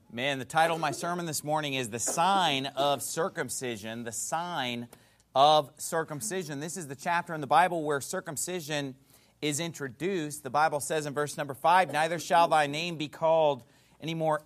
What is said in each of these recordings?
Man, the title of my sermon this morning is The Sign of Circumcision. The Sign of Circumcision. This is the chapter in the Bible where circumcision is introduced. The Bible says in verse number 5, neither shall thy name be called anymore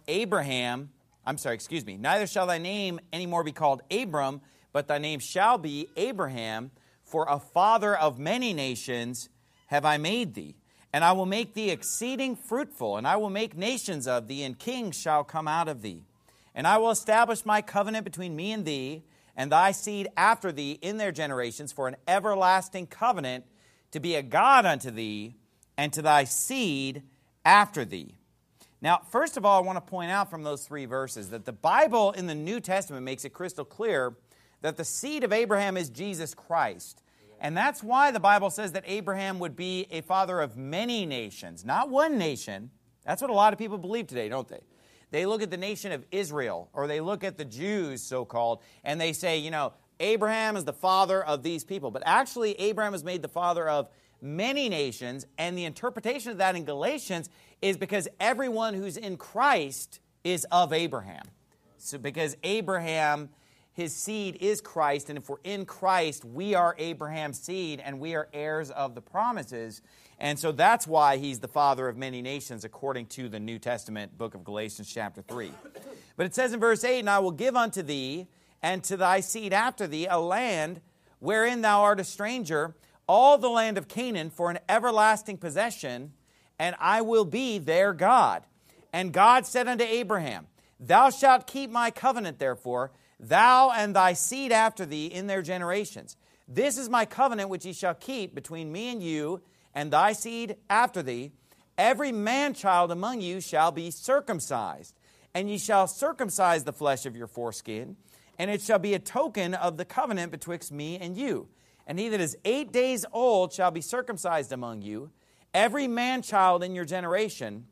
neither shall thy name anymore be called Abram, but thy name shall be Abraham, for a father of many nations have I made thee. And I will make thee exceeding fruitful, and I will make nations of thee, and kings shall come out of thee. And I will establish my covenant between me and thee, and thy seed after thee in their generations, for an everlasting covenant, to be a God unto thee, and to thy seed after thee. Now, first of all, I want to point out from those three verses that the Bible in the New Testament makes it crystal clear that the seed of Abraham is Jesus Christ. And that's why the Bible says that Abraham would be a father of many nations, not one nation. That's what a lot of people believe today, don't they? They look at the nation of Israel, or they look at the Jews, so-called, and they say, Abraham is the father of these people. But actually, Abraham is made the father of many nations, and the interpretation of that in Galatians is because everyone who's in Christ is of Abraham. So because Abraham, his seed is Christ, and if we're in Christ, we are Abraham's seed, and we are heirs of the promises. And so that's why he's the father of many nations, according to the New Testament book of Galatians chapter 3. But it says in verse 8, and I will give unto thee, and to thy seed after thee, a land wherein thou art a stranger, all the land of Canaan for an everlasting possession, and I will be their God. And God said unto Abraham, thou shalt keep my covenant, therefore, thou and thy seed after thee in their generations. This is my covenant which ye shall keep between me and you and thy seed after thee. Every man-child among you shall be circumcised, and ye shall circumcise the flesh of your foreskin, and it shall be a token of the covenant betwixt me and you. And he that is 8 days old shall be circumcised among you, every man-child in your generation.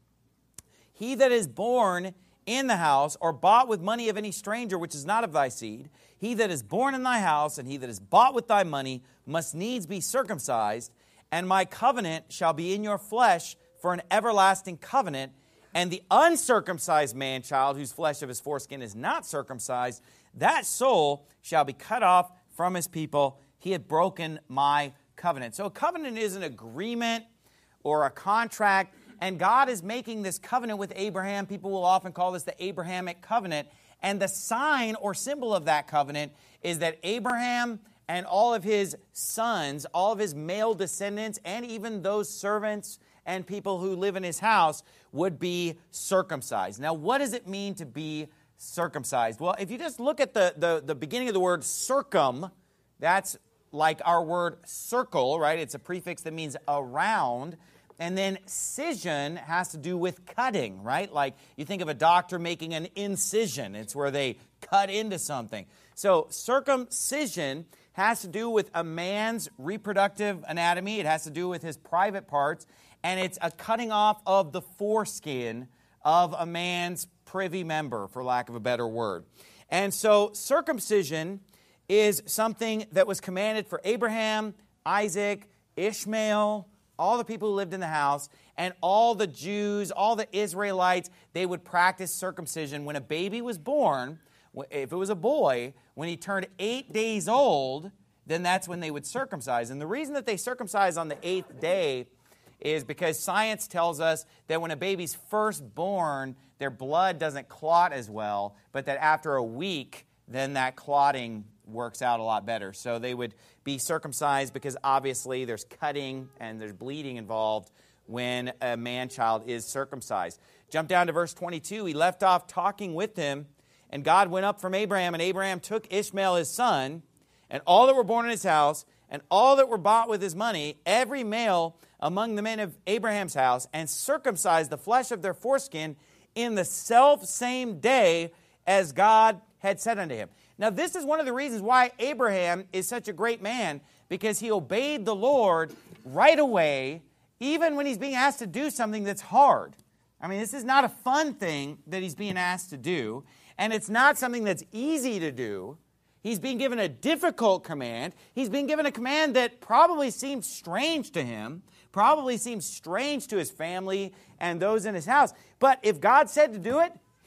He that is born in the house, or bought with money of any stranger which is not of thy seed, he that is born in thy house, and he that is bought with thy money, must needs be circumcised, and my covenant shall be in your flesh for an everlasting covenant, and the uncircumcised man-child, whose flesh of his foreskin is not circumcised, that soul shall be cut off from his people. He had broken my covenant. So a covenant is an agreement or a contract, and God is making this covenant with Abraham. People will often call this the Abrahamic covenant. And the sign or symbol of that covenant is that Abraham and all of his sons, all of his male descendants, and even those servants and people who live in his house would be circumcised. Now, what does it mean to be circumcised? Well, if you just look at the beginning of the word circum, that's like our word circle, right? It's a prefix that means around. And then scission has to do with cutting, right? Like you think of a doctor making an incision. It's where they cut into something. So circumcision has to do with a man's reproductive anatomy. It has to do with his private parts. And it's a cutting off of the foreskin of a man's privy member, for lack of a better word. And so circumcision is something that was commanded for Abraham, Isaac, Ishmael, all the people who lived in the house, and all the Jews, all the Israelites. They would practice circumcision. When a baby was born, if it was a boy, when he turned 8 days old, then that's when they would circumcise. And the reason that they circumcise on the 8th day is because science tells us that when a baby's first born, their blood doesn't clot as well, but that after a week, then that clotting works out a lot better. So they would be circumcised because obviously there's cutting and there's bleeding involved when a man-child is circumcised. Jump down to verse 22. He left off talking with him, and God went up from Abraham, and Abraham took Ishmael his son, and all that were born in his house, and all that were bought with his money, every male among the men of Abraham's house, and circumcised the flesh of their foreskin in the self-same day as God had said unto him. Now, this is one of the reasons why Abraham is such a great man, because he obeyed the Lord right away, even when he's being asked to do something that's hard. I mean, this is not a fun thing that he's being asked to do, and it's not something that's easy to do. He's being given a difficult command. He's being given a command that probably seems strange to him, probably seems strange to his family and those in his house. But if God said to do it,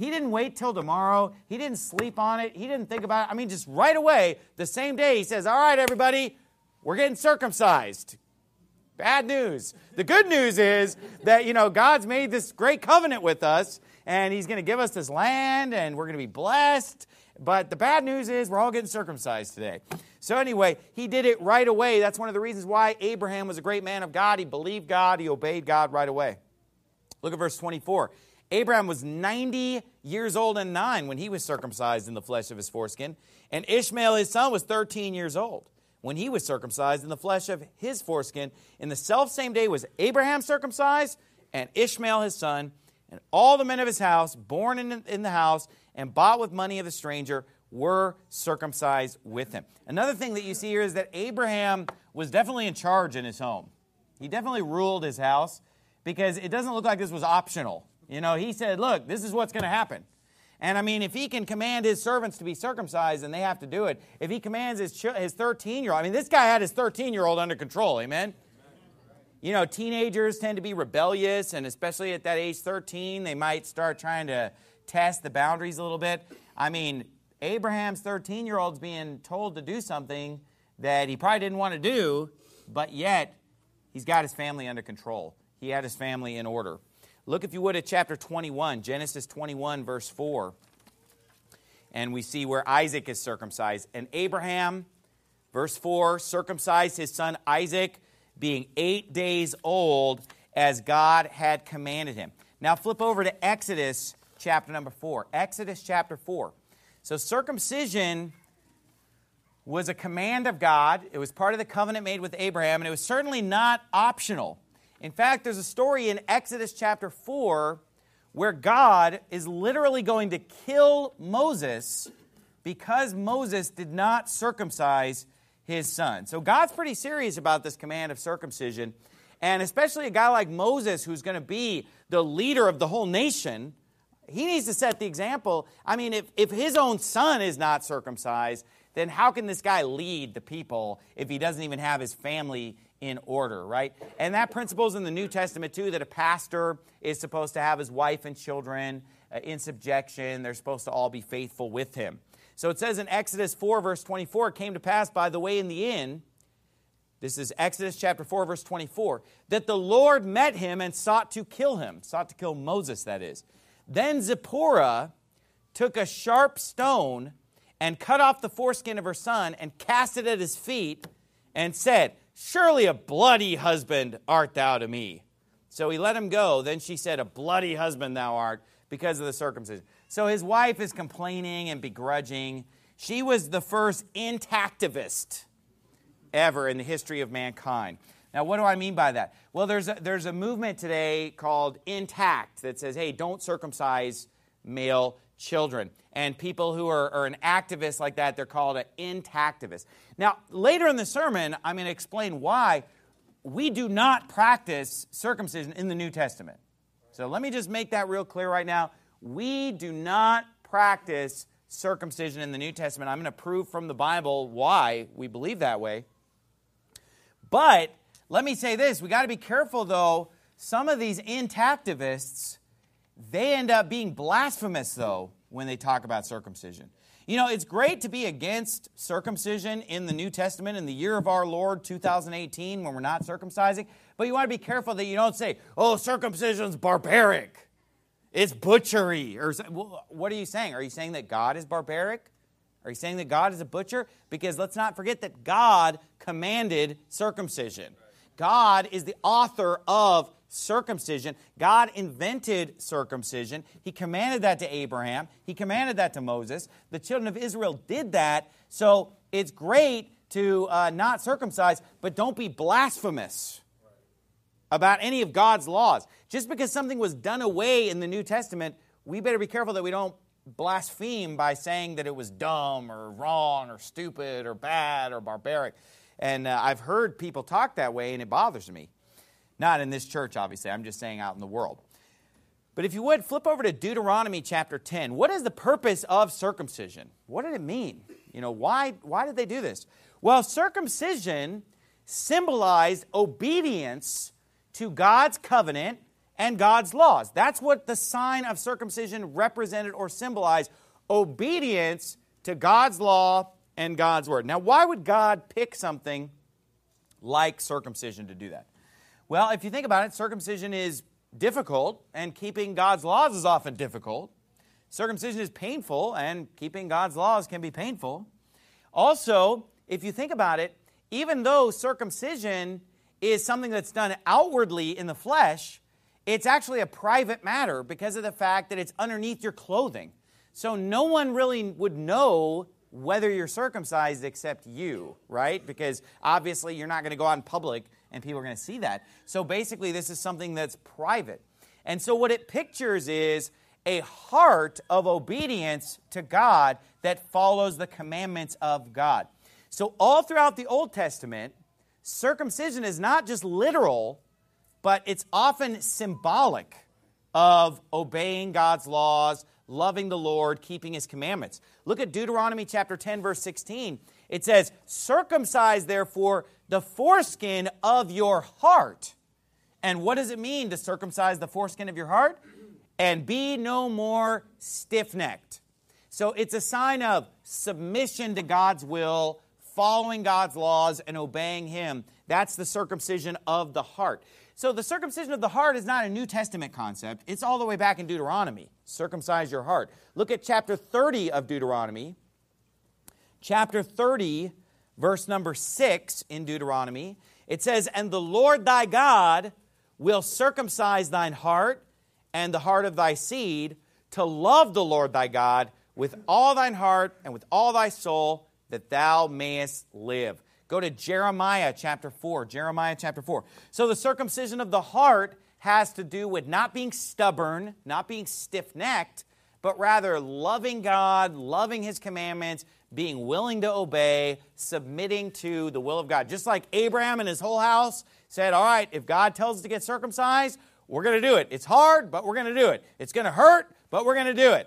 He didn't wait till tomorrow. He didn't sleep on it. He didn't think about it. I mean, just right away, the same day, he says, all right, everybody, we're getting circumcised. Bad news. The good news is that, God's made this great covenant with us, and he's going to give us this land, and we're going to be blessed. But the bad news is we're all getting circumcised today. So anyway, he did it right away. That's one of the reasons why Abraham was a great man of God. He believed God. He obeyed God right away. Look at verse 24. Abraham was 90 years old and 9 when he was circumcised in the flesh of his foreskin. And Ishmael, his son, was 13 years old when he was circumcised in the flesh of his foreskin. In the selfsame day was Abraham circumcised, and Ishmael, his son, and all the men of his house, born in the house, and bought with money of the stranger, were circumcised with him. Another thing that you see here is that Abraham was definitely in charge in his home. He definitely ruled his house because it doesn't look like this was optional. He said, look, this is what's going to happen. And I mean, if he can command his servants to be circumcised, and they have to do it. If he commands his 13-year-old, I mean, this guy had his 13-year-old under control, amen? Teenagers tend to be rebellious, and especially at that age 13, they might start trying to test the boundaries a little bit. I mean, Abraham's 13-year-old's being told to do something that he probably didn't want to do, but yet he's got his family under control. He had his family in order. Look, if you would, at chapter 21, Genesis 21, verse 4. And we see where Isaac is circumcised. And Abraham, verse 4, circumcised his son Isaac, being 8 days old, as God had commanded him. Now flip over to Exodus chapter number 4. Exodus chapter 4. So circumcision was a command of God. It was part of the covenant made with Abraham, and it was certainly not optional. In fact, there's a story in Exodus chapter 4 where God is literally going to kill Moses because Moses did not circumcise his son. So God's pretty serious about this command of circumcision, and especially a guy like Moses, who's going to be the leader of the whole nation. He needs to set the example. I mean, if his own son is not circumcised, then how can this guy lead the people if he doesn't even have his family in order, right? And that principle's in the New Testament too, that a pastor is supposed to have his wife and children in subjection. They're supposed to all be faithful with him. So it says in Exodus 4, verse 24, it came to pass by the way in the inn, this is Exodus chapter 4, verse 24, that the Lord met him and sought to kill him, sought to kill Moses, that is. Then Zipporah took a sharp stone and cut off the foreskin of her son and cast it at his feet and said, surely a bloody husband art thou to me. So he let him go. Then she said, a bloody husband thou art, because of the circumcision. So his wife is complaining and begrudging. She was the first intactivist ever in the history of mankind. Now, what do I mean by that? Well, there's a movement today called Intact that says, hey, don't circumcise male children. And people who are an activist like that, they're called an intactivist. Now, later in the sermon, I'm going to explain why we do not practice circumcision in the New Testament. So let me just make that real clear right now. We do not practice circumcision in the New Testament. I'm going to prove from the Bible why we believe that way. But let me say this. We got to be careful, though. Some of these intactivists, they end up being blasphemous, though, when they talk about circumcision. It's great to be against circumcision in the New Testament in the year of our Lord, 2018, when we're not circumcising. But you want to be careful that you don't say, oh, circumcision's barbaric. It's butchery. Or what are you saying? Are you saying that God is barbaric? Are you saying that God is a butcher? Because let's not forget that God commanded circumcision. God is the author of circumcision. God invented circumcision. He commanded that to Abraham. He commanded that to Moses. The children of Israel did that. So it's great to not circumcise, but don't be blasphemous about any of God's laws. Just because something was done away in the New Testament, we better be careful that we don't blaspheme by saying that it was dumb or wrong or stupid or bad or barbaric. And I've heard people talk that way, and it bothers me. Not in this church, obviously. I'm just saying out in the world. But if you would, flip over to Deuteronomy chapter 10. What is the purpose of circumcision? What did it mean? Why did they do this? Well, circumcision symbolized obedience to God's covenant and God's laws. That's what the sign of circumcision represented or symbolized: obedience to God's law and God's word. Now, why would God pick something like circumcision to do that? Well, if you think about it, circumcision is difficult, and keeping God's laws is often difficult. Circumcision is painful, and keeping God's laws can be painful. Also, if you think about it, even though circumcision is something that's done outwardly in the flesh, it's actually a private matter because of the fact that it's underneath your clothing. So no one really would know whether you're circumcised except you, right? Because obviously you're not going to go out in public and people are going to see that. So basically this is something that's private. And so what it pictures is a heart of obedience to God that follows the commandments of God. So all throughout the Old Testament, circumcision is not just literal, but it's often symbolic of obeying God's laws, loving the Lord, keeping His commandments. Look at Deuteronomy chapter 10, verse 16. It says, "Circumcise, therefore, the foreskin of your heart." And what does it mean to circumcise the foreskin of your heart? "And be no more stiff-necked." So it's a sign of submission to God's will, following God's laws, and obeying Him. That's the circumcision of the heart. So the circumcision of the heart is not a New Testament concept. It's all the way back in Deuteronomy. Circumcise your heart. Look at chapter 30 of Deuteronomy. Chapter 30, verse number 6 in Deuteronomy. It says, "And the Lord thy God will circumcise thine heart and the heart of thy seed, to love the Lord thy God with all thine heart and with all thy soul, that thou mayest live." Go to Jeremiah chapter 4. Jeremiah chapter 4. So the circumcision of the heart has to do with not being stubborn, not being stiff-necked, but rather loving God, loving His commandments, being willing to obey, submitting to the will of God. Just like Abraham and his whole house said, all right, if God tells us to get circumcised, we're going to do it. It's hard, but we're going to do it. It's going to hurt, but we're going to do it.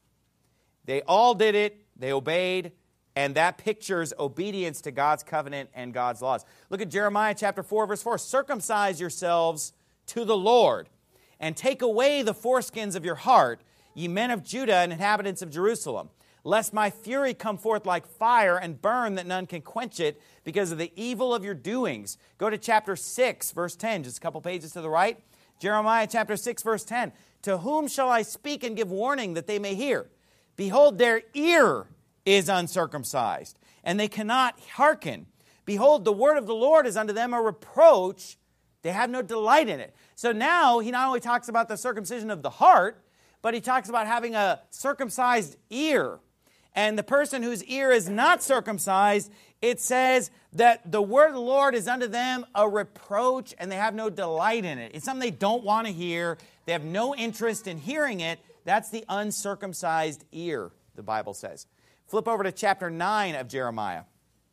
They all did it. They obeyed. And that pictures obedience to God's covenant and God's laws. Look at Jeremiah chapter 4, verse 4. "Circumcise yourselves to the Lord, and take away the foreskins of your heart, ye men of Judah and inhabitants of Jerusalem, lest my fury come forth like fire and burn that none can quench it because of the evil of your doings." Go to chapter 6, verse 10, just a couple pages to the right. Jeremiah chapter 6, verse 10. "To whom shall I speak and give warning that they may hear? Behold, their ear is uncircumcised, and they cannot hearken. Behold, the word of the Lord is unto them a reproach. They have no delight in it." So now he not only talks about the circumcision of the heart, but he talks about having a circumcised ear. And the person whose ear is not circumcised, it says that the word of the Lord is unto them a reproach, and they have no delight in it. It's something they don't want to hear. They have no interest in hearing it. That's the uncircumcised ear, the Bible says. Flip over to chapter 9 of Jeremiah.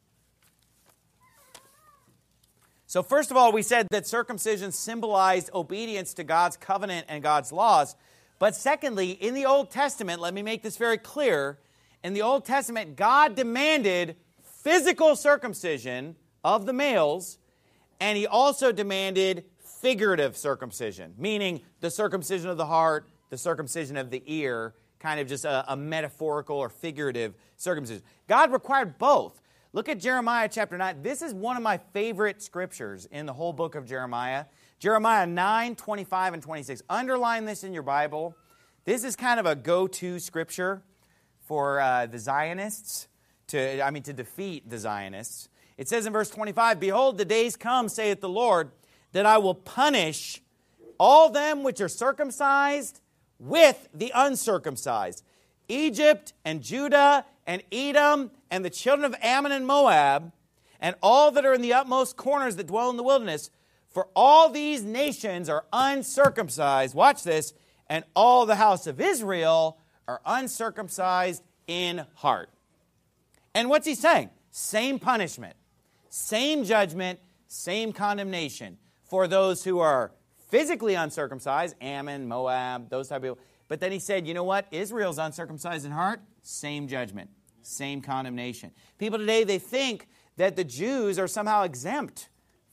So first of all, we said that circumcision symbolized obedience to God's covenant and God's laws. But secondly, in the Old Testament, let me make this very clear, in the Old Testament, God demanded physical circumcision of the males, and He also demanded figurative circumcision, meaning the circumcision of the heart, the circumcision of the ear, kind of just a metaphorical or figurative circumcision. God required both. Look at Jeremiah chapter 9. This is one of my favorite scriptures in the whole book of Jeremiah. Jeremiah 9, 25 and 26. Underline this in your Bible. This is kind of a go-to scripture for the Zionists, to defeat the Zionists. It says in verse 25, "Behold, the days come, saith the Lord, that I will punish all them which are circumcised with the uncircumcised, Egypt and Judah and Edom and the children of Ammon and Moab, and all that are in the utmost corners that dwell in the wilderness. For all these nations are uncircumcised," watch this, "and all the house of Israel are uncircumcised in heart." And what's he saying? Same punishment, same judgment, same condemnation for those who are physically uncircumcised, Ammon, Moab, those type of people. But then he said, you know what? Israel's uncircumcised in heart, same judgment, same condemnation. People today, they think that the Jews are somehow exempt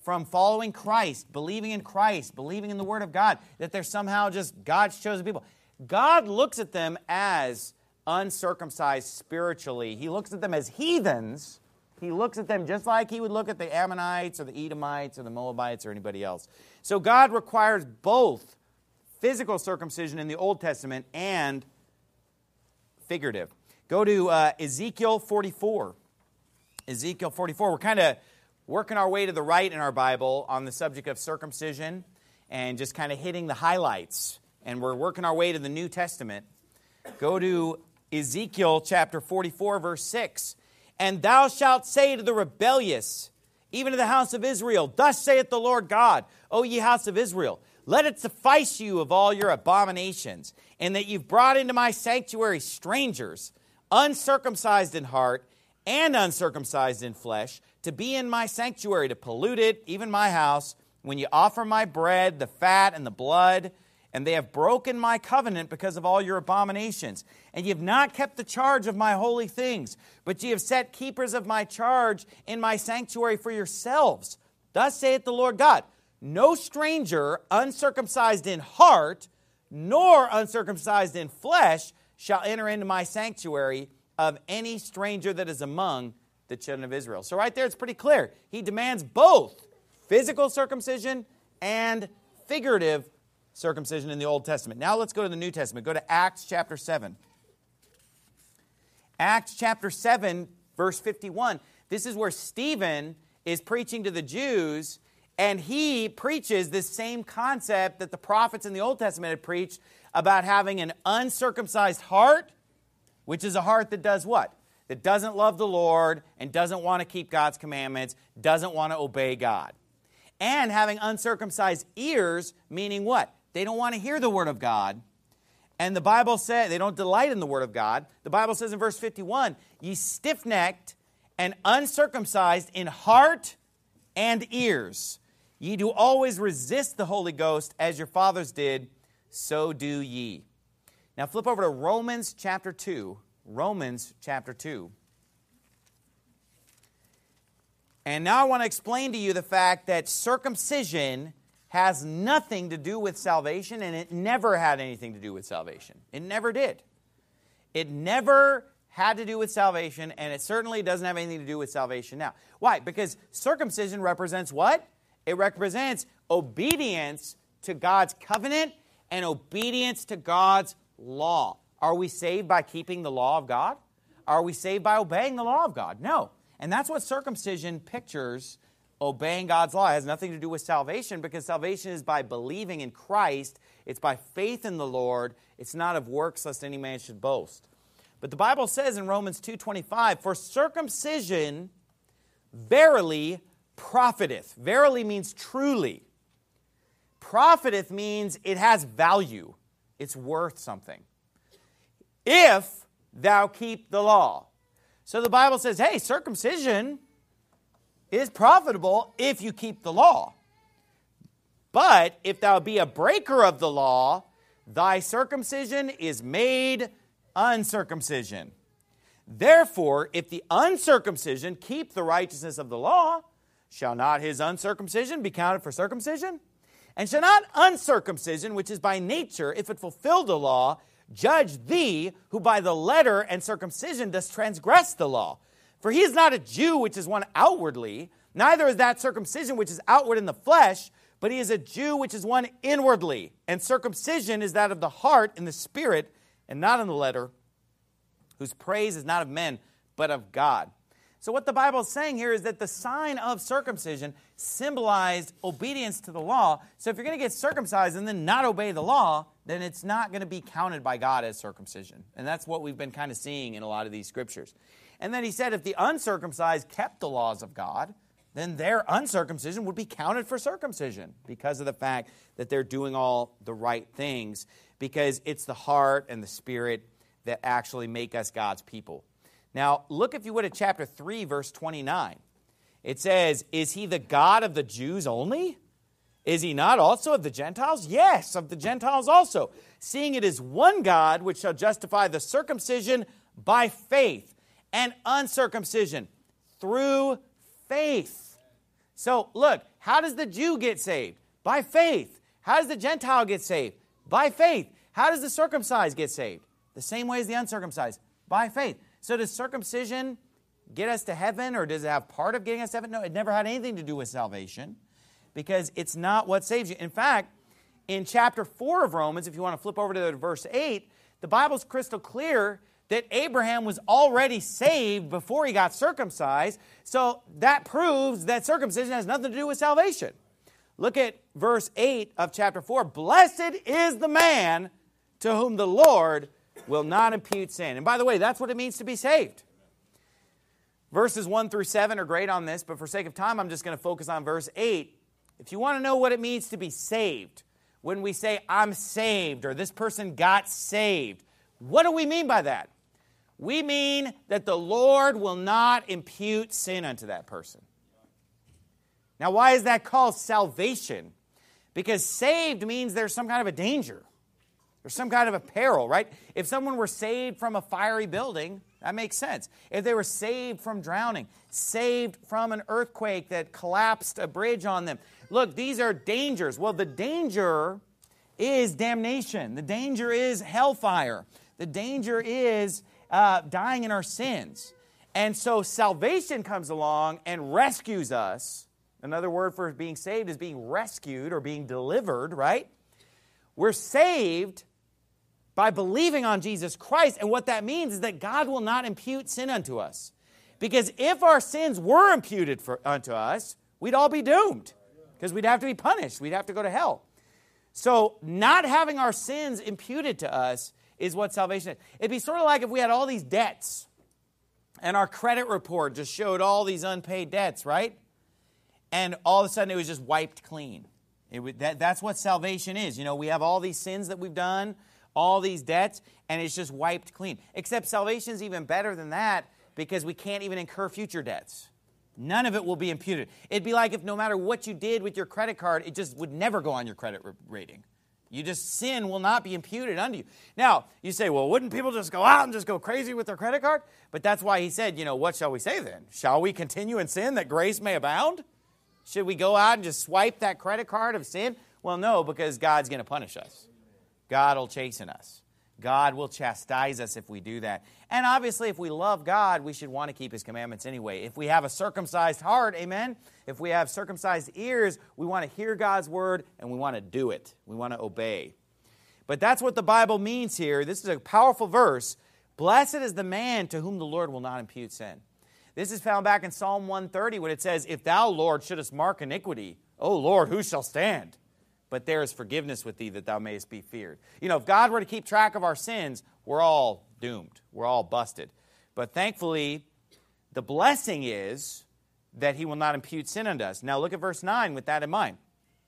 from following Christ, believing in the Word of God, that they're somehow just God's chosen people. God looks at them as uncircumcised spiritually. He looks at them as heathens. He looks at them just like he would look at the Ammonites or the Edomites or the Moabites or anybody else. So God requires both physical circumcision in the Old Testament and figurative. Go to Ezekiel 44. Ezekiel 44. We're kind of working our way to the right in our Bible on the subject of circumcision and just kind of hitting the highlights. And we're working our way to the New Testament. Go to Ezekiel chapter 44, verse 6. And thou shalt say to the rebellious, even to the house of Israel, thus saith the Lord God, O ye house of Israel, let it suffice you of all your abominations, and that you've brought into my sanctuary strangers, uncircumcised in heart and uncircumcised in flesh, to be in my sanctuary, to pollute it, even my house, when you offer my bread, the fat, and the blood, and they have broken my covenant because of all your abominations. And ye have not kept the charge of my holy things, but ye have set keepers of my charge in my sanctuary for yourselves. Thus saith the Lord God, no stranger uncircumcised in heart, nor uncircumcised in flesh, shall enter into my sanctuary of any stranger that is among the children of Israel. So right there it's pretty clear. He demands both physical circumcision and figurative circumcision in the Old Testament. Now let's go to the New Testament. Go to Acts chapter 7. Acts chapter 7, verse 51. This is where Stephen is preaching to the Jews, and he preaches this same concept that the prophets in the Old Testament had preached about having an uncircumcised heart, which is a heart that does what? That doesn't love the Lord and doesn't want to keep God's commandments, doesn't want to obey God. And having uncircumcised ears, meaning what? They don't want to hear the Word of God. And the Bible says they don't delight in the Word of God. The Bible says in verse 51, ye stiff-necked and uncircumcised in heart and ears. Ye do always resist the Holy Ghost, as your fathers did, so do ye. Now flip over to Romans chapter 2. Romans chapter 2. And now I want to explain to you the fact that circumcision has nothing to do with salvation, and it never had anything to do with salvation. It never did. It never had to do with salvation, and it certainly doesn't have anything to do with salvation now. Why? Because circumcision represents what? It represents obedience to God's covenant and obedience to God's law. Are we saved by keeping the law of God? Are we saved by obeying the law of God? No. And that's what circumcision pictures. Obeying God's law. It has nothing to do with salvation, because salvation is by believing in Christ. It's by faith in the Lord. It's not of works, lest any man should boast. But the Bible says in Romans 2:25, for circumcision verily profiteth. Verily means truly. Profiteth means it has value. It's worth something. If thou keep the law. So the Bible says, hey, circumcision is profitable if you keep the law. But if thou be a breaker of the law, thy circumcision is made uncircumcision. Therefore, if the uncircumcision keep the righteousness of the law, shall not his uncircumcision be counted for circumcision? And shall not uncircumcision, which is by nature, if it fulfill the law, judge thee, who by the letter and circumcision dost transgress the law? For he is not a Jew which is one outwardly, neither is that circumcision which is outward in the flesh, but he is a Jew which is one inwardly. And circumcision is that of the heart in the spirit, and not in the letter, whose praise is not of men, but of God. So what the Bible is saying here is that the sign of circumcision symbolized obedience to the law. So if you're going to get circumcised and then not obey the law, then it's not going to be counted by God as circumcision. And that's what we've been kind of seeing in a lot of these scriptures. And then he said if the uncircumcised kept the laws of God, then their uncircumcision would be counted for circumcision because of the fact that they're doing all the right things, because it's the heart and the spirit that actually make us God's people. Now, look, if you would, at chapter 3, verse 29. It says, is he the God of the Jews only? Is he not also of the Gentiles? Yes, of the Gentiles also. Seeing it is one God which shall justify the circumcision by faith and uncircumcision through faith. So, look, How does the Jew get saved? By faith. How does the Gentile get saved? By faith. How does the circumcised get saved? The same way as the uncircumcised. By faith. So does circumcision get us to heaven, or does it have part of getting us to heaven? No, it never had anything to do with salvation, because it's not what saves you. In fact, in chapter 4 of Romans, if you want to flip over to verse 8, the Bible's crystal clear that Abraham was already saved before he got circumcised. So that proves that circumcision has nothing to do with salvation. Look at verse 8 of chapter 4. Blessed is the man to whom the Lord will not impute sin. And by the way, that's what it means to be saved. Verses 1 through 7 are great on this, but for sake of time, I'm just going to focus on verse 8. If you want to know what it means to be saved, when we say, I'm saved, or this person got saved, what do we mean by that? We mean that the Lord will not impute sin unto that person. Now, why is that called salvation? Because saved means there's some kind of a danger. There's some kind of a peril, right? If someone were saved from a fiery building, that makes sense. If they were saved from drowning, saved from an earthquake that collapsed a bridge on them. Look, these are dangers. Well, the danger is damnation. The danger is hellfire. The danger is dying in our sins. And so salvation comes along and rescues us. Another word for being saved is being rescued or being delivered, right? We're saved by believing on Jesus Christ. And what that means is that God will not impute sin unto us. Because if our sins were imputed unto us, we'd all be doomed. Because we'd have to be punished. We'd have to go to hell. So not having our sins imputed to us is what salvation is. It'd be sort of like if we had all these debts and our credit report just showed all these unpaid debts, right? And all of a sudden it was just wiped clean. That's what salvation is. You know, we have all these sins that we've done, all these debts, and it's just wiped clean. Except salvation is even better than that, because we can't even incur future debts. None of it will be imputed. It'd be like if no matter what you did with your credit card, it just would never go on your credit rating. Sin will not be imputed unto you. Now, you say, well, wouldn't people just go out and just go crazy with their credit card? But that's why he said, what shall we say then? Shall we continue in sin that grace may abound? Should we go out and just swipe that credit card of sin? Well, no, because God's going to punish us. God will chasten us. God will chastise us if we do that. And obviously, if we love God, we should want to keep His commandments anyway. If we have a circumcised heart, amen? If we have circumcised ears, we want to hear God's word and we want to do it. We want to obey. But that's what the Bible means here. This is a powerful verse. Blessed is the man to whom the Lord will not impute sin. This is found back in Psalm 130 when it says, if thou, Lord, shouldest mark iniquity, O Lord, who shall stand? But there is forgiveness with thee that thou mayest be feared. If God were to keep track of our sins, we're all doomed. We're all busted. But thankfully, the blessing is that He will not impute sin unto us. Now look at verse 9 with that in mind.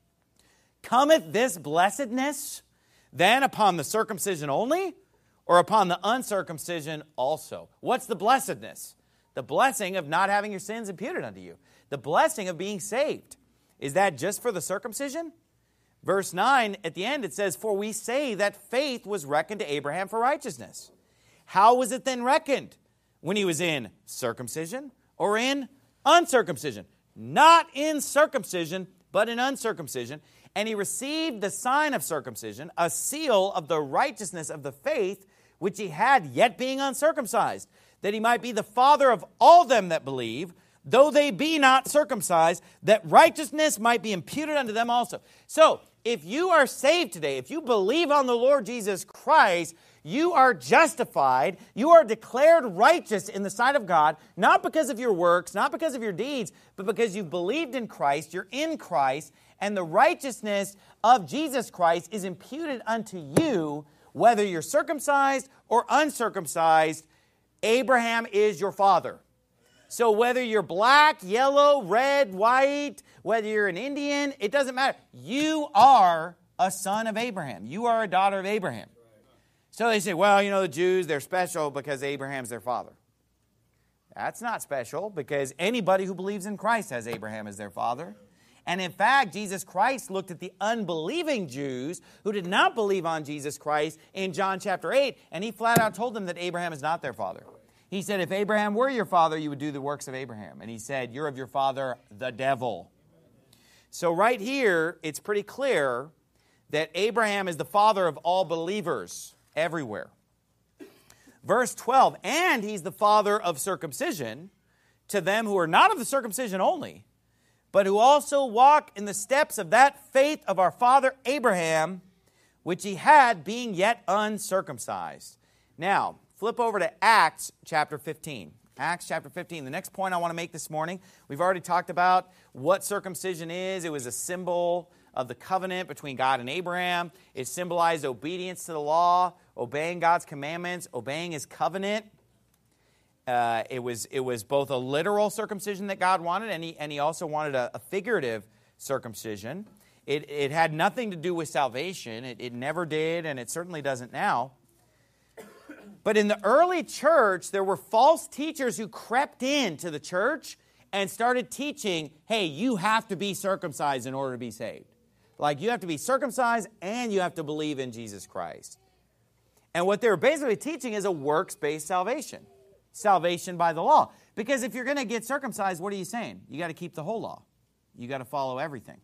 Cometh this blessedness then upon the circumcision only, or upon the uncircumcision also? What's the blessedness? The blessing of not having your sins imputed unto you. The blessing of being saved. Is that just for the circumcision? Verse 9, at the end, it says, for we say that faith was reckoned to Abraham for righteousness. How was it then reckoned? When he was in circumcision or in uncircumcision? Not in circumcision, but in uncircumcision. And he received the sign of circumcision, a seal of the righteousness of the faith which he had, yet being uncircumcised, that he might be the father of all them that believe, though they be not circumcised, that righteousness might be imputed unto them also. So, if you are saved today, if you believe on the Lord Jesus Christ, you are justified, you are declared righteous in the sight of God, not because of your works, not because of your deeds, but because you've believed in Christ, you're in Christ, and the righteousness of Jesus Christ is imputed unto you, whether you're circumcised or uncircumcised. Abraham is your father. So whether you're black, yellow, red, white, whether you're an Indian, it doesn't matter. You are a son of Abraham. You are a daughter of Abraham. So they say, well, the Jews, they're special because Abraham's their father. That's not special, because anybody who believes in Christ has Abraham as their father. And in fact, Jesus Christ looked at the unbelieving Jews who did not believe on Jesus Christ in John chapter 8, and He flat out told them that Abraham is not their father. He said, if Abraham were your father, you would do the works of Abraham. And He said, you're of your father, the devil. So right here, it's pretty clear that Abraham is the father of all believers everywhere. Verse 12, and he's the father of circumcision to them who are not of the circumcision only, but who also walk in the steps of that faith of our father Abraham, which he had being yet uncircumcised. Now, flip over to Acts chapter 15. Acts chapter 15. The next point I want to make this morning, we've already talked about what circumcision is. It was a symbol of the covenant between God and Abraham. It symbolized obedience to the law, obeying God's commandments, obeying his covenant. It was both a literal circumcision that God wanted, and he also wanted a figurative circumcision. It had nothing to do with salvation. It never did, and it certainly doesn't now. But in the early church, there were false teachers who crept into the church and started teaching, hey, you have to be circumcised in order to be saved. Like, you have to be circumcised and you have to believe in Jesus Christ. And what they were basically teaching is a works-based salvation. Salvation by the law. Because if you're going to get circumcised, what are you saying? You got to keep the whole law. You got to follow everything.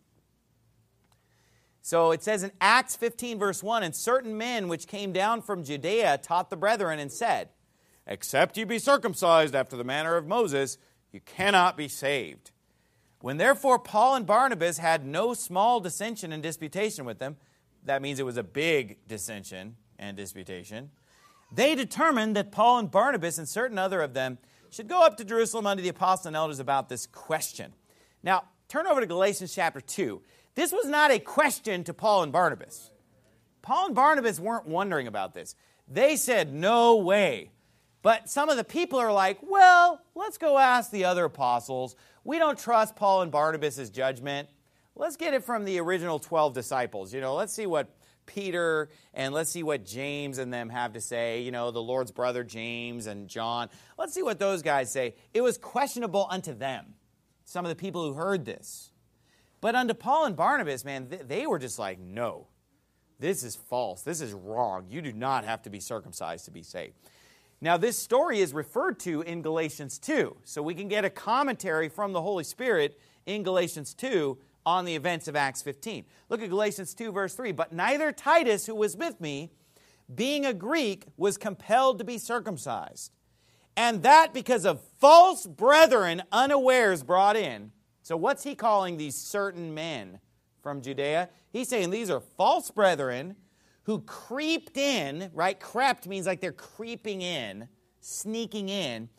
So it says in Acts 15, verse 1, and certain men which came down from Judea taught the brethren and said, except you be circumcised after the manner of Moses, you cannot be saved. When therefore Paul and Barnabas had no small dissension and disputation with them, that means it was a big dissension and disputation, they determined that Paul and Barnabas and certain other of them should go up to Jerusalem unto the apostles and elders about this question. Now, turn over to Galatians chapter 2. This was not a question to Paul and Barnabas. Paul and Barnabas weren't wondering about this. They said, no way. But some of the people are like, well, let's go ask the other apostles. We don't trust Paul and Barnabas' judgment. Let's get it from the original 12 disciples. Let's see what Peter and let's see what James and them have to say. The Lord's brother James and John. Let's see what those guys say. It was questionable unto them, some of the people who heard this. But unto Paul and Barnabas, man, they were just like, no, this is false. This is wrong. You do not have to be circumcised to be saved. Now, this story is referred to in Galatians 2. So we can get a commentary from the Holy Spirit in Galatians 2 on the events of Acts 15. Look at Galatians 2, verse 3. But neither Titus, who was with me, being a Greek, was compelled to be circumcised. And that because of false brethren unawares brought in. So what's he calling these certain men from Judea? He's saying these are false brethren who creeped in, right? Crept means like they're creeping in, sneaking in,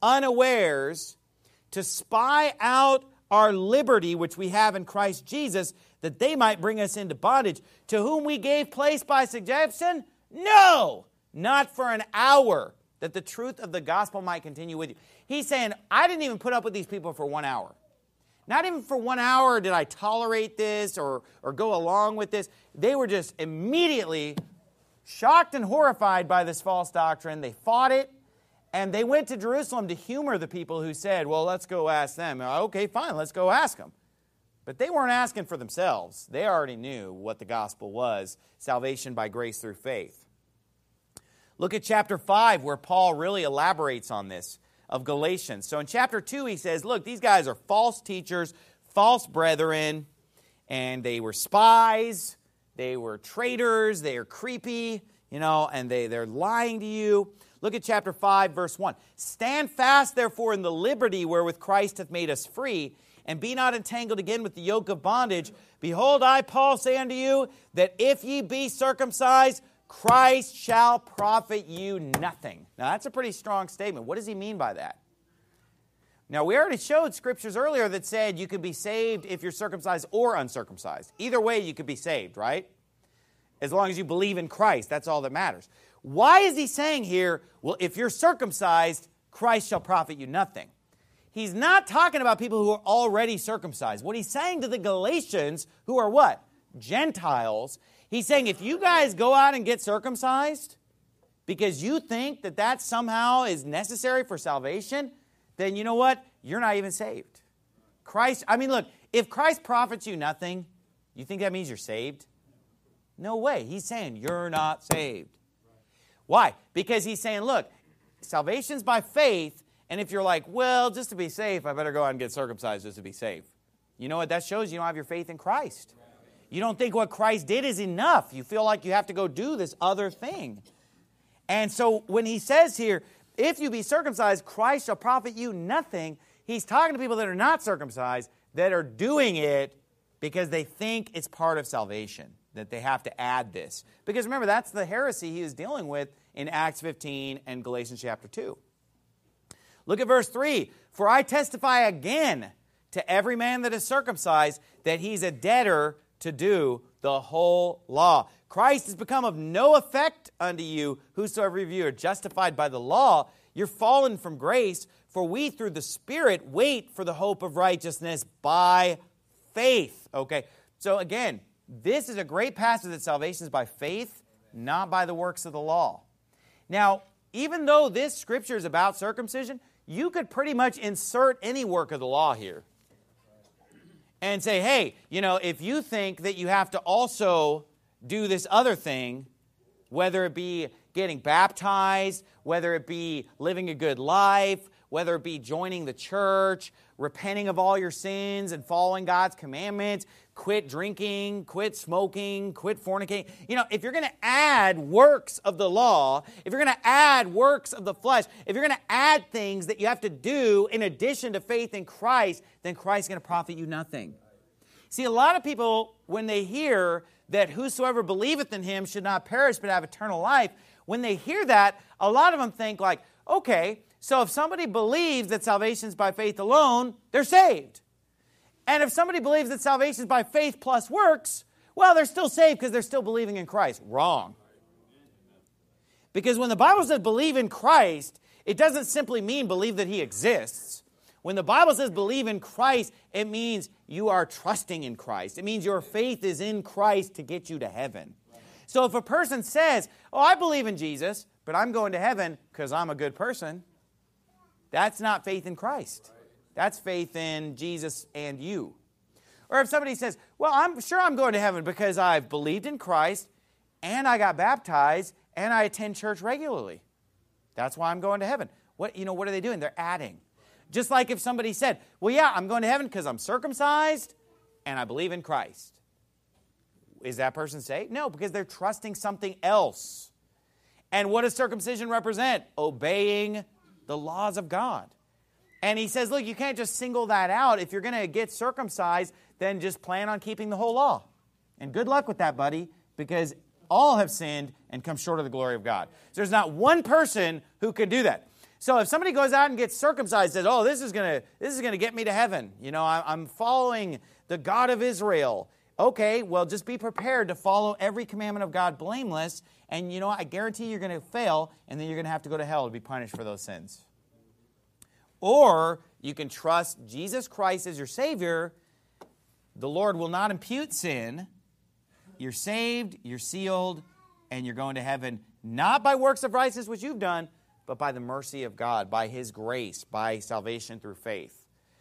unawares, to spy out our liberty which we have in Christ Jesus, that they might bring us into bondage, to whom we gave place by suggestion? No, not for an hour, that the truth of the gospel might continue with you. He's saying, I didn't even put up with these people for 1 hour. Not even for 1 hour did I tolerate this or go along with this. They were just immediately shocked and horrified by this false doctrine. They fought it, and they went to Jerusalem to humor the people who said, well, let's go ask them. Okay, fine, let's go ask them. But they weren't asking for themselves. They already knew what the gospel was, salvation by grace through faith. Look at chapter 5, where Paul really elaborates on this. Of Galatians. So in chapter 2, he says, look, these guys are false teachers, false brethren, and they were spies, they were traitors, they are creepy, and they're lying to you. Look at chapter 5, verse 1. Stand fast, therefore, in the liberty wherewith Christ hath made us free, and be not entangled again with the yoke of bondage. Behold, I, Paul, say unto you, that if ye be circumcised, Christ shall profit you nothing. Now, that's a pretty strong statement. What does he mean by that? Now, we already showed scriptures earlier that said you could be saved if you're circumcised or uncircumcised. Either way, you could be saved, right? As long as you believe in Christ, that's all that matters. Why is he saying here, well, if you're circumcised, Christ shall profit you nothing? He's not talking about people who are already circumcised. What he's saying to the Galatians, who are what? Gentiles. He's saying, if you guys go out and get circumcised because you think that that somehow is necessary for salvation, then you know what? You're not even saved. Look, if Christ profits you nothing, you think that means you're saved? No way. He's saying you're not saved. Why? Because he's saying, look, salvation's by faith, and if you're like, well, just to be safe, I better go out and get circumcised just to be safe. You know what that shows? You don't have your faith in Christ. You don't think what Christ did is enough. You feel like you have to go do this other thing. And so when he says here, if you be circumcised, Christ shall profit you nothing, he's talking to people that are not circumcised, that are doing it because they think it's part of salvation, that they have to add this. Because remember, that's the heresy he is dealing with in Acts 15 and Galatians chapter 2. Look at verse 3. For I testify again to every man that is circumcised that he's a debtor to do the whole law. Christ has become of no effect unto you, whosoever of you are justified by the law. You're fallen from grace, for we through the Spirit wait for the hope of righteousness by faith. Okay, so again, this is a great passage that salvation is by faith, not by the works of the law. Now, even though this scripture is about circumcision, you could pretty much insert any work of the law here and say, hey, you know, if you think that you have to also do this other thing, whether it be getting baptized, whether it be living a good life, whether it be joining the church, repenting of all your sins and following God's commandments, quit drinking, quit smoking, quit fornicating. You know, if you're going to add works of the law, if you're going to add works of the flesh, if you're going to add things that you have to do in addition to faith in Christ, then Christ is going to profit you nothing. See, a lot of people, when they hear that whosoever believeth in him should not perish but have eternal life, when they hear that, a lot of them think like, okay, so if somebody believes that salvation is by faith alone, they're saved. And if somebody believes that salvation is by faith plus works, well, they're still saved because they're still believing in Christ. Wrong. Because when the Bible says believe in Christ, it doesn't simply mean believe that he exists. When the Bible says believe in Christ, it means you are trusting in Christ. It means your faith is in Christ to get you to heaven. So if a person says, oh, I believe in Jesus, but I'm going to heaven because I'm a good person, that's not faith in Christ. That's faith in Jesus and you. Or if somebody says, well, I'm sure I'm going to heaven because I've believed in Christ and I got baptized and I attend church regularly. That's why I'm going to heaven. What are they doing? They're adding. Just like if somebody said, well, yeah, I'm going to heaven because I'm circumcised and I believe in Christ. Is that person saved? No, because they're trusting something else. And what does circumcision represent? Obeying the laws of God. And he says, look, you can't just single that out. If you're going to get circumcised, then just plan on keeping the whole law. And good luck with that, buddy, because all have sinned and come short of the glory of God. So there's not one person who can do that. So if somebody goes out and gets circumcised, says, oh, this is going to get me to heaven. You know, I'm following the God of Israel. Okay, well, just be prepared to follow every commandment of God blameless. And you know, I guarantee you're going to fail, and then you're going to have to go to hell to be punished for those sins. Or you can trust Jesus Christ as your Savior. The Lord will not impute sin. You're saved, you're sealed, and you're going to heaven, not by works of righteousness which you've done, but by the mercy of God, by His grace, by salvation through faith.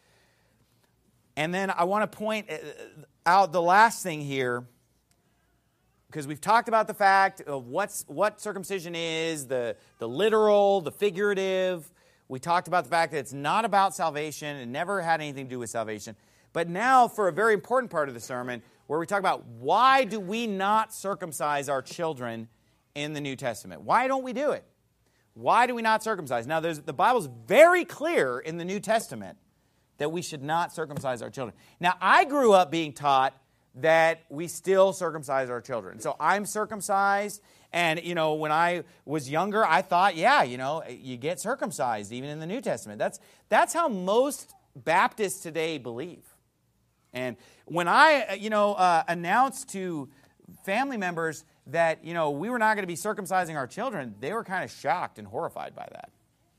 And then I want to point out the last thing here, because we've talked about the fact of what circumcision is, the literal, the figurative. We talked about the fact that it's not about salvation. It never had anything to do with salvation. But now for a very important part of the sermon, where we talk about why do we not circumcise our children in the New Testament? Why don't we do it? Why do we not circumcise? Now, the Bible's very clear in the New Testament that we should not circumcise our children. Now, I grew up being taught that we still circumcise our children. So I'm circumcised, and, you know, when I was younger, I thought, yeah, you know, you get circumcised even in the New Testament. That's how most Baptists today believe. And when I, announced to family members that, you know, we were not going to be circumcising our children, they were kind of shocked and horrified by that.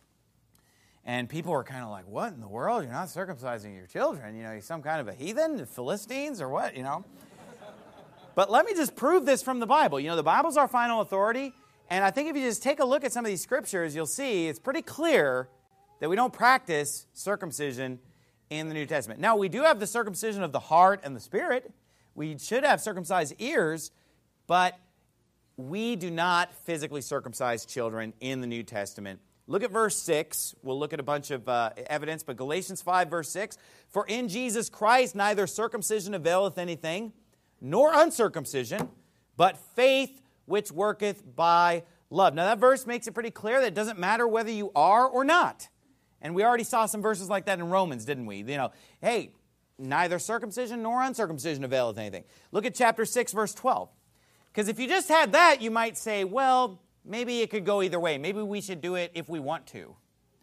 And people were kind of like, what in the world? You're not circumcising your children? You know, you're some kind of a heathen, the Philistines, or what, you know? But let me just prove this from the Bible. You know, the Bible's our final authority, and I think if you just take a look at some of these scriptures, you'll see it's pretty clear that we don't practice circumcision in the New Testament. Now, we do have the circumcision of the heart and the spirit. We should have circumcised ears, but we do not physically circumcise children in the New Testament Look at verse 6. We'll look at a bunch of evidence, but Galatians 5, verse 6. For in Jesus Christ neither circumcision availeth anything, nor uncircumcision, but faith which worketh by love. Now that verse makes it pretty clear that it doesn't matter whether you are or not. And we already saw some verses like that in Romans, didn't we? Hey, neither circumcision nor uncircumcision availeth anything. Look at chapter 6, verse 12. Because if you just had that, you might say, well, maybe it could go either way. Maybe we should do it if we want to.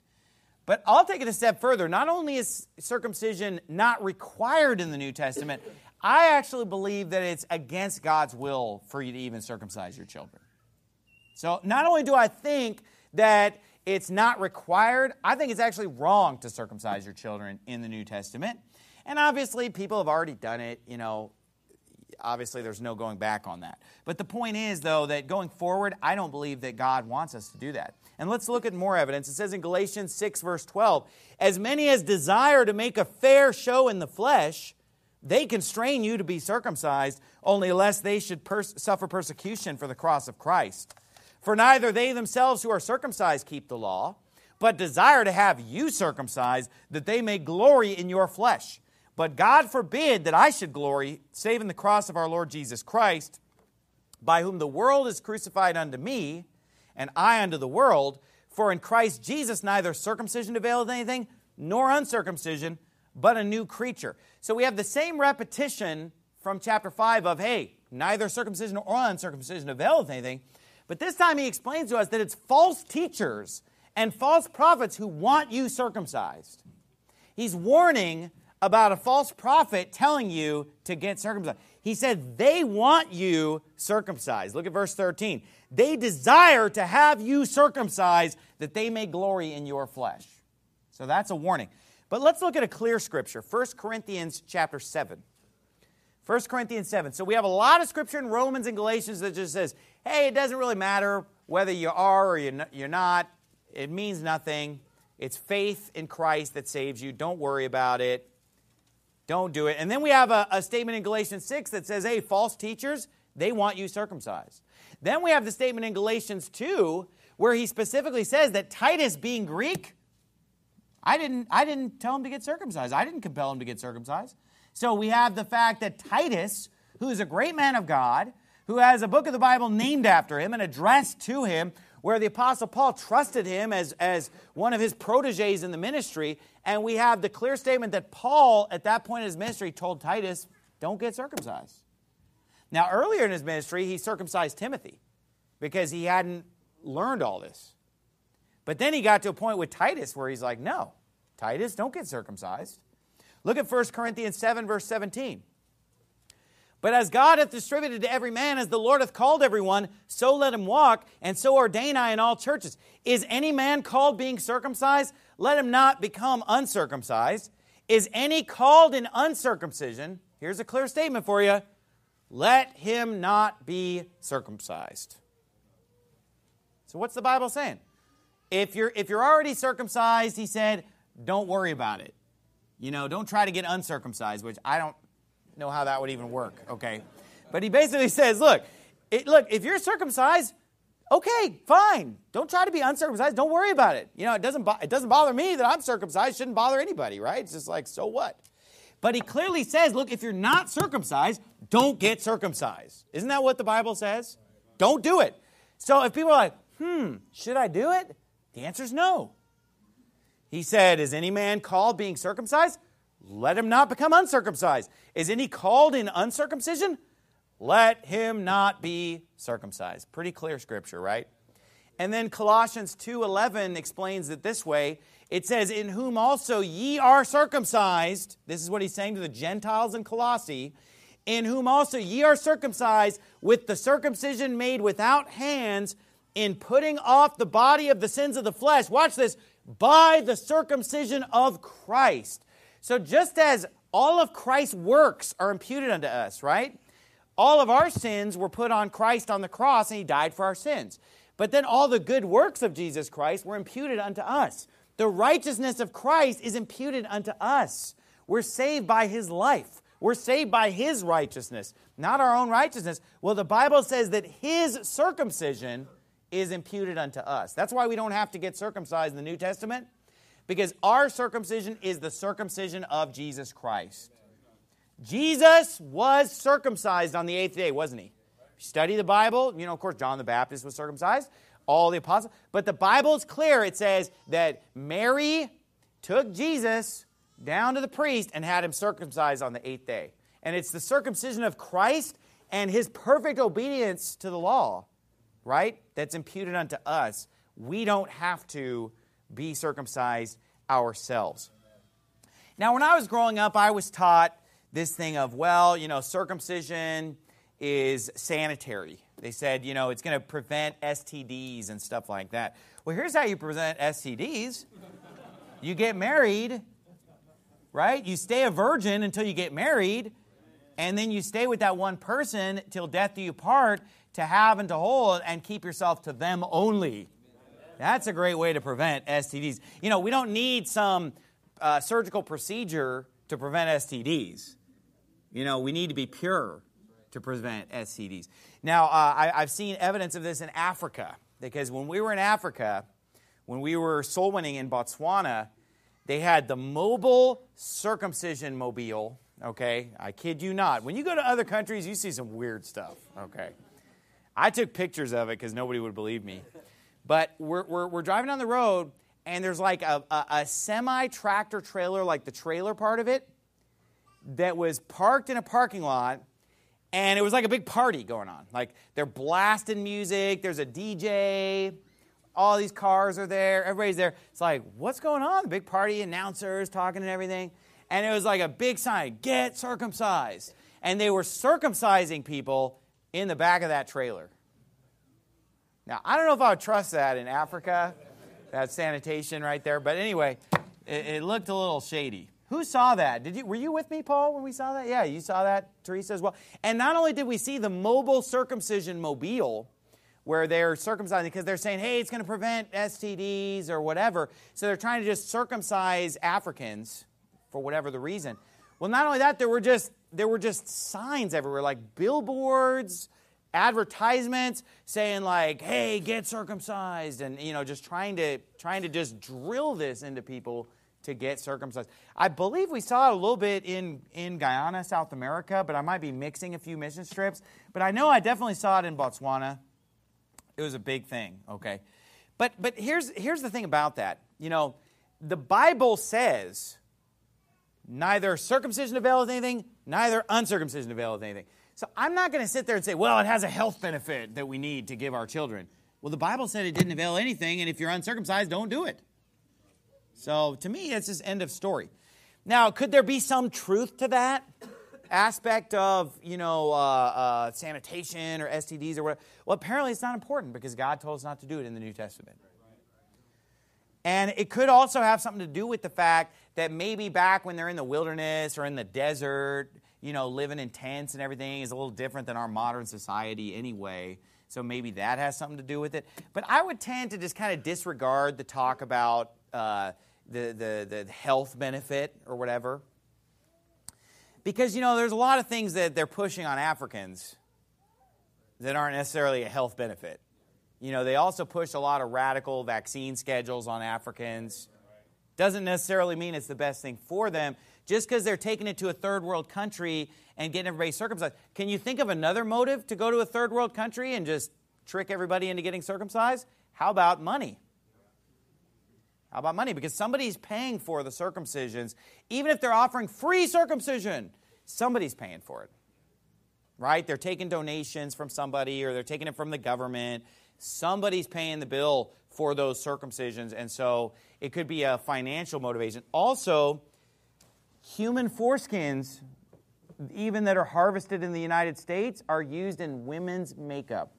But I'll take it a step further. Not only is circumcision not required in the New Testament, I actually believe that it's against God's will for you to even circumcise your children. So not only do I think that it's not required, I think it's actually wrong to circumcise your children in the New Testament. And obviously, people have already done it. Obviously, there's no going back on that. But the point is, though, that going forward, I don't believe that God wants us to do that. And let's look at more evidence. It says in Galatians 6, verse 12, as many as desire to make a fair show in the flesh, they constrain you to be circumcised, only lest they should suffer persecution for the cross of Christ. For neither they themselves who are circumcised keep the law, but desire to have you circumcised, that they may glory in your flesh. But God forbid that I should glory, save in the cross of our Lord Jesus Christ, by whom the world is crucified unto me, and I unto the world. For in Christ Jesus neither circumcision availeth anything, nor uncircumcision, but a new creature. So we have the same repetition from chapter 5 of, hey, neither circumcision or uncircumcision availeth anything. But this time he explains to us that it's false teachers and false prophets who want you circumcised. He's warning about a false prophet telling you to get circumcised. He said they want you circumcised. Look at verse 13. They desire to have you circumcised that they may glory in your flesh. So that's a warning. But let's look at a clear scripture. 1 Corinthians chapter 7. 1 Corinthians 7. So we have a lot of scripture in Romans and Galatians that just says, hey, it doesn't really matter whether you are or you're not. It means nothing. It's faith in Christ that saves you. Don't worry about it. Don't do it. And then we have a statement in Galatians 6 that says, hey, false teachers, they want you circumcised. Then we have the statement in Galatians 2 where he specifically says that Titus, being Greek, I didn't tell him to get circumcised. I didn't compel him to get circumcised. So we have the fact that Titus, who is a great man of God, who has a book of the Bible named after him and addressed to him, where the Apostle Paul trusted him as one of his protégés in the ministry. And we have the clear statement that Paul, at that point in his ministry, told Titus, don't get circumcised. Now, earlier in his ministry, he circumcised Timothy because he hadn't learned all this. But then he got to a point with Titus where he's like, no, Titus, don't get circumcised. Look at 1 Corinthians 7, verse 17. But as God hath distributed to every man, as the Lord hath called everyone, so let him walk, and so ordain I in all churches. Is any man called being circumcised? Let him not become uncircumcised. Is any called in uncircumcision? Here's a clear statement for you. Let him not be circumcised. So what's the Bible saying? If you're already circumcised, he said, don't worry about it. Don't try to get uncircumcised, which I don't know how that would even work, okay? But he basically says, look, if you're circumcised, okay, fine. Don't try to be uncircumcised. Don't worry about it. It doesn't bother me that I'm circumcised. It shouldn't bother anybody, right? It's just like, so what? But he clearly says, look, if you're not circumcised, don't get circumcised. Isn't that what the Bible says? Don't do it. So if people are like, should I do it? The answer is no. He said, is any man called being circumcised? Let him not become uncircumcised. Is any called in uncircumcision? Let him not be circumcised. Pretty clear scripture, right? And then Colossians 2:11 explains it this way. It says, in whom also ye are circumcised. This is what he's saying to the Gentiles in Colossae. In whom also ye are circumcised with the circumcision made without hands, in putting off the body of the sins of the flesh. Watch this. By the circumcision of Christ. So just as all of Christ's works are imputed unto us, right? All of our sins were put on Christ on the cross, and he died for our sins. But then all the good works of Jesus Christ were imputed unto us. The righteousness of Christ is imputed unto us. We're saved by his life. We're saved by his righteousness, not our own righteousness. Well, the Bible says that his circumcision is imputed unto us. That's why we don't have to get circumcised in the New Testament, because our circumcision is the circumcision of Jesus Christ. Jesus was circumcised on the 8th day, wasn't he? If you study the Bible, of course, John the Baptist was circumcised, all the apostles. But the Bible is clear. It says that Mary took Jesus down to the priest and had him circumcised on the 8th day. And it's the circumcision of Christ and his perfect obedience to the law, right, that's imputed unto us. We don't have to be circumcised ourselves. Now, when I was growing up, I was taught this thing of, circumcision is sanitary. They said, it's going to prevent STDs and stuff like that. Well, here's how you prevent STDs. You get married, right? You stay a virgin until you get married, and then you stay with that one person till death do you part, to have and to hold, and keep yourself to them only. That's a great way to prevent STDs. We don't need some surgical procedure to prevent STDs. We need to be pure to prevent STDs. Now, I've seen evidence of this in Africa, because when we were in Africa, when we were soul winning in Botswana, they had the mobile circumcision mobile, okay? I kid you not. When you go to other countries, you see some weird stuff, okay? I took pictures of it because nobody would believe me. But we're driving down the road, and there's like a semi-tractor trailer, like the trailer part of it, that was parked in a parking lot, and it was like a big party going on. Like, they're blasting music, there's a DJ, all these cars are there, everybody's there. It's like, what's going on? The big party, announcers talking and everything. And it was like a big sign, get circumcised. And they were circumcising people in the back of that trailer. Now, I don't know if I would trust that in Africa, that sanitation right there. But anyway, it looked a little shady. Who saw that? Were you with me, Paul, when we saw that? Yeah, you saw that, Teresa, as well. And not only did we see the mobile circumcision mobile, where they're circumcising because they're saying, hey, it's going to prevent STDs or whatever. So they're trying to just circumcise Africans for whatever the reason. Well, not only that, there were just signs everywhere, like billboards, advertisements saying like, hey, get circumcised, and just trying to just drill this into people to get circumcised. I believe we saw it a little bit in Guyana, South America, but I might be mixing a few mission trips. But I know I definitely saw it in Botswana. It was a big thing, okay? But here's the thing about that. The Bible says neither circumcision availeth anything, neither uncircumcision availeth anything. So I'm not going to sit there and say, well, it has a health benefit that we need to give our children. Well, the Bible said it didn't avail anything, and if you're uncircumcised, don't do it. So to me, it's just end of story. Now, could there be some truth to that aspect of, sanitation or STDs or whatever? Well, apparently it's not important because God told us not to do it in the New Testament. And it could also have something to do with the fact that maybe back when they're in the wilderness or in the desert, living in tents and everything is a little different than our modern society anyway. So maybe that has something to do with it. But I would tend to just kind of disregard the talk about the health benefit or whatever. Because, there's a lot of things that they're pushing on Africans that aren't necessarily a health benefit. They also push a lot of radical vaccine schedules on Africans. Doesn't necessarily mean it's the best thing for them. Just because they're taking it to a third world country and getting everybody circumcised. Can you think of another motive to go to a third world country and just trick everybody into getting circumcised? How about money? How about money? Because somebody's paying for the circumcisions. Even if they're offering free circumcision, somebody's paying for it. Right? They're taking donations from somebody or they're taking it from the government. Somebody's paying the bill for those circumcisions. And so it could be a financial motivation. Also, human foreskins, even that are harvested in the United States, are used in women's makeup.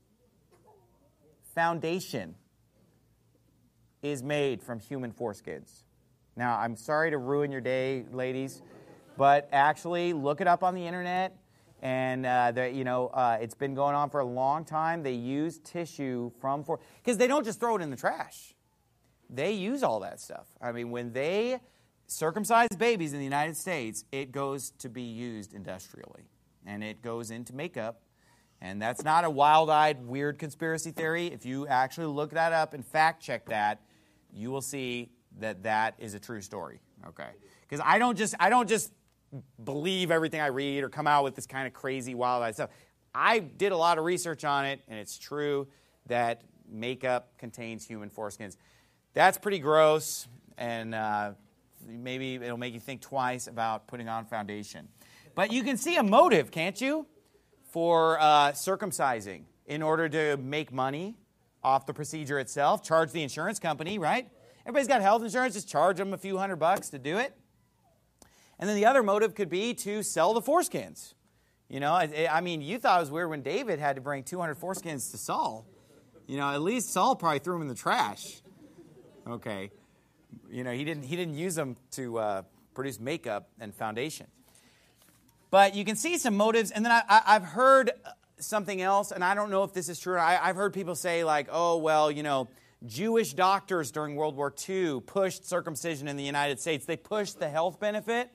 Foundation is made from human foreskins. Now, I'm sorry to ruin your day, ladies, but actually look it up on the internet. And it's been going on for a long time. They use tissue from because they don't just throw it in the trash. They use all that stuff. I mean, when they circumcise babies in the United States, it goes to be used industrially, and it goes into makeup And that's not a wild-eyed, weird conspiracy theory. If you actually look that up and fact-check that, you will see that that is a true story, okay? Because I don't just believe everything I read or come out with this kind of crazy, wild-eyed stuff. I did a lot of research on it, and it's true that makeup contains human foreskins. That's pretty gross, and maybe it'll make you think twice about putting on foundation. But you can see a motive, can't you, for circumcising in order to make money off the procedure itself, charge the insurance company, right? Everybody's got health insurance, just charge them a few $100 to do it. And then the other motive could be to sell the foreskins. You know, I mean, you thought it was weird when David had to bring 200 foreskins to Saul. You know, at least Saul probably threw them in the trash. Okay. You know, he didn't use them to produce makeup and foundation. But you can see some motives. And then I've heard something else, and I don't know if this is true. I've heard people say, like, oh, well, you know, Jewish doctors during World War II pushed circumcision in the United States. They pushed the health benefit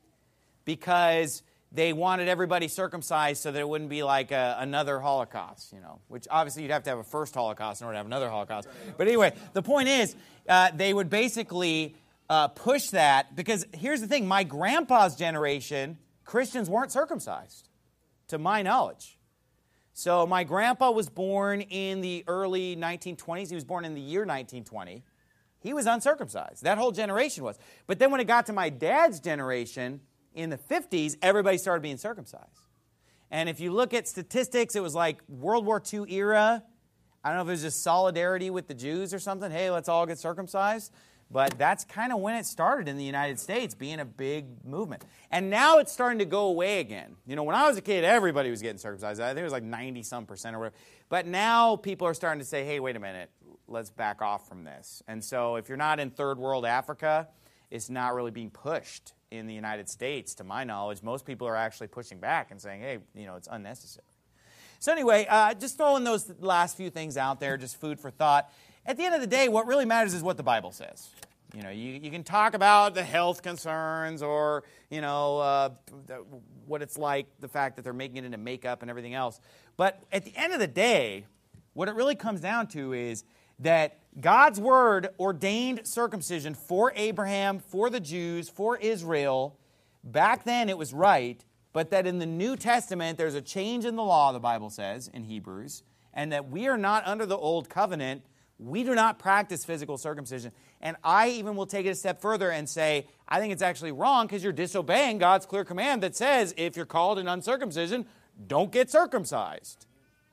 because they wanted everybody circumcised so that it wouldn't be like another Holocaust, you know, which obviously you'd have to have a first Holocaust in order to have another Holocaust. But anyway, the point is they would basically push that because here's the thing. My grandpa's generation, Christians weren't circumcised, to my knowledge. So my grandpa was born in the early 1920s. He was born in the year 1920. He was uncircumcised. That whole generation was. But then when it got to my dad's generation, in the 50s, everybody started being circumcised. And if you look at statistics, it was like World War II era. I don't know if it was just solidarity with the Jews or something. Hey, let's all get circumcised. But that's kind of when it started in the United States, being a big movement. And now it's starting to go away again. You know, when I was a kid, everybody was getting circumcised. I think it was like 90-some% or whatever. But now people are starting to say, hey, wait a minute, let's back off from this. And so if you're not in third world Africa, it's not really being pushed in the United States, to my knowledge. Most people are actually pushing back and saying, hey, you know, it's unnecessary. So anyway, just throwing those last few things out there, just food for thought. At the end of the day, what really matters is what the Bible says. You know, you can talk about the health concerns or, you know, what it's like, the fact that they're making it into makeup and everything else. But at the end of the day, what it really comes down to is that God's word ordained circumcision for Abraham, for the Jews, for Israel. Back then it was right, but that in the New Testament there's a change in the law, the Bible says in Hebrews, and that we are not under the old covenant. We do not practice physical circumcision. And I even will take it a step further and say, I think it's actually wrong because you're disobeying God's clear command that says if you're called in uncircumcision, don't get circumcised.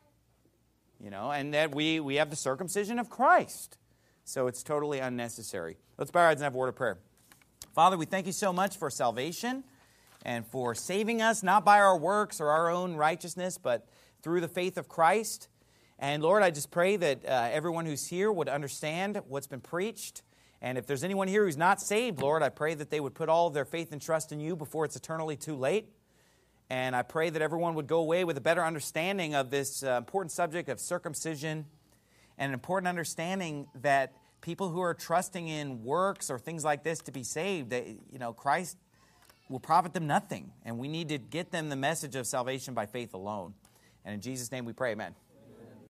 You know, and that we have the circumcision of Christ. So it's totally unnecessary. Let's bow our heads and have a word of prayer. Father, we thank you so much for salvation and for saving us, not by our works or our own righteousness, but through the faith of Christ. And Lord, I just pray that everyone who's here would understand what's been preached. And if there's anyone here who's not saved, Lord, I pray that they would put all of their faith and trust in you before it's eternally too late. And I pray that everyone would go away with a better understanding of this important subject of circumcision and an important understanding that people who are trusting in works or things like this to be saved, that, you know, Christ will profit them nothing. And we need to get them the message of salvation by faith alone. And in Jesus' name we pray, amen.